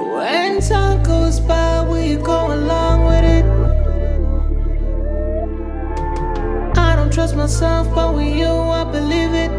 When time goes by, will you go along with it? I don't trust myself, but with you, I believe it.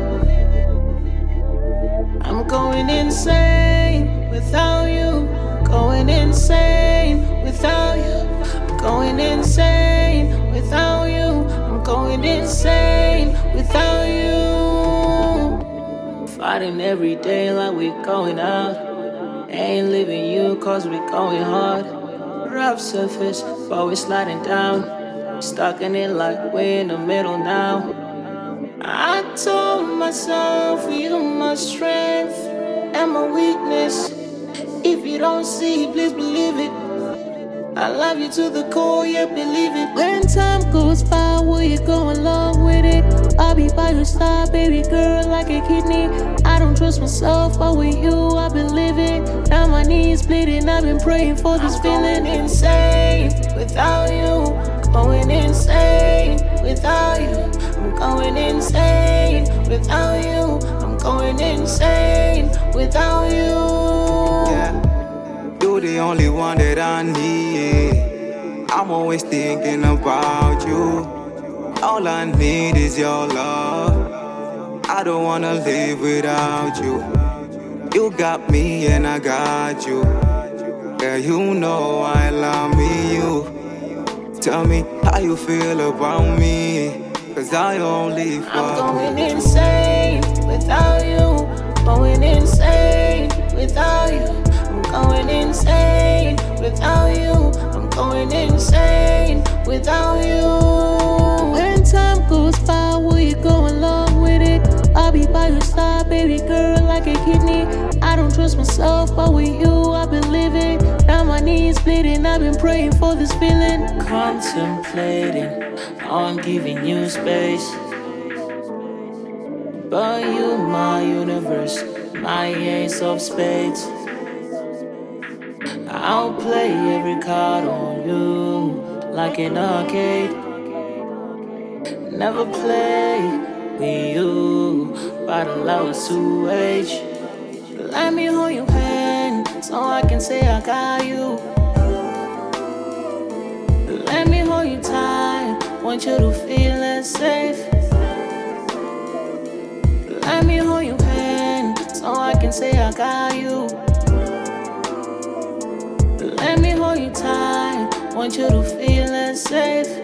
I'm going insane without you. Going insane without you. I'm going insane without you. I'm going insane without you. Fighting every day like we're going out. Ain't leaving you cause we're going hard. Rough surface, but we're sliding down. Stuck in it like we're in the middle now. I told myself you're my strength and my weakness. If you don't see, please believe it. I love you to the core, yeah, believe it. When time goes by, will you go along with it? I'll be by your side, baby girl, like a kidney. I don't trust myself, but with you, I believe it. Now my knees bleeding, I've been praying for this feeling. Going insane without you. Going insane without you. I'm going insane without you. I'm going insane without you. Yeah. You're the only one that I need. I'm always thinking about you. All I need is your love. I don't wanna live without you. You got me and I got you. Yeah, you know I love me, you. Tell me how you feel about me, cause I only fuck I'm going with insane without you. Going insane without you. I'm going insane without you. I'm going insane without you. When time goes by, will you go along with it? I'll be by your side, baby girl, like a kidney. I don't trust myself, but with you, I believe it. Now my knees bleeding, I've been praying for this feeling. Contemplating on giving you space, but you, my universe, my ace of spades. I'll play every card on you like an arcade. Never play with you, but allow us to age. Let me hold your hand so I can say I got you. Let me hold you tight, want you to feel as safe. Let me hold your hand so I can say I got you. Let me hold you tight, want you to feel as safe.